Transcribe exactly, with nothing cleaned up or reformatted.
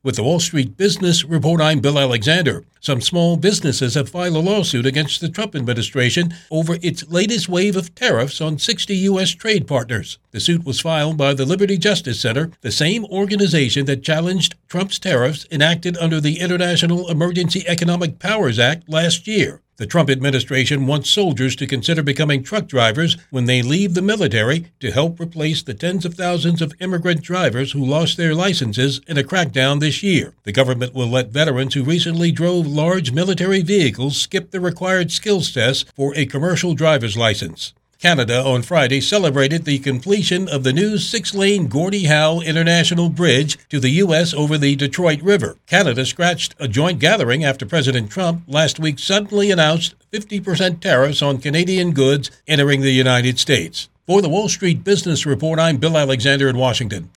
With the Wall Street Business Report, I'm Bill Alexander. Some small businesses have filed a lawsuit against the Trump administration over its latest wave of tariffs on sixty U S trade partners. The suit was filed by the Liberty Justice Center, the same organization that challenged Trump's tariffs enacted under the International Emergency Economic Powers Act last year. The Trump administration wants soldiers to consider becoming truck drivers when they leave the military to help replace the tens of thousands of immigrant drivers who lost their licenses in a crackdown this year. The government will let veterans who recently drove large military vehicles skip the required skills test for a commercial driver's license. Canada on Friday celebrated the completion of the new six-lane Gordie Howe International Bridge to the U S over the Detroit River. Canada scratched a joint gathering after President Trump last week suddenly announced fifty percent tariffs on Canadian goods entering the United States. For the Wall Street Business Report, I'm Bill Alexander in Washington.